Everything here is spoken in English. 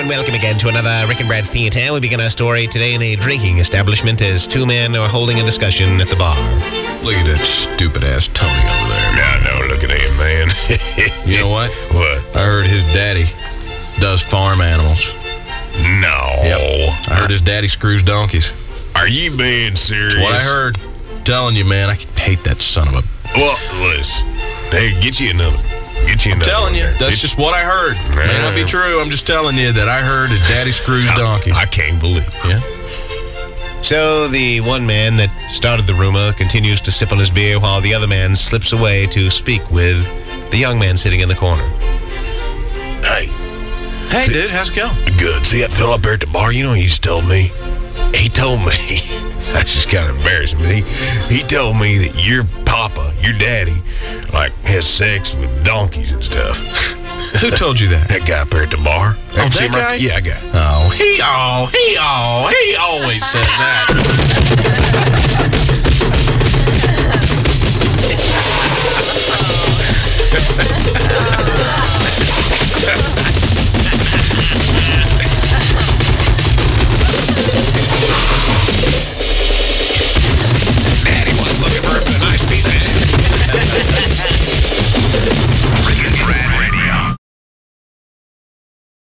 and welcome again to another Rick and Brad Theatre. We begin our story today in a drinking establishment as two men are holding a discussion at the bar. Look at that stupid-ass Tony over there. No, look at him, man. You know what? What? I heard his daddy does farm animals. No. Yep. I heard his daddy screws donkeys. Are you being serious? That's what I heard. I'm telling you, man, I hate that son of a... Well, listen. Hey, get you another. I'm telling you, that's just what I heard. May not be true. I'm just telling you that I heard his daddy screws donkeys. I can't believe it. Yeah. So the one man that started the rumor continues to sip on his beer while the other man slips away to speak with the young man sitting in the corner. Hey, dude, how's it going? good. See that fella up there at the bar? You know what he just told me? He told me, that's just kind of embarrassing, but he told me that your papa, your daddy, like, has sex with donkeys and stuff. Who told you that? That guy up there at the bar. Oh, that guy? Yeah, that guy. Oh, he always says that.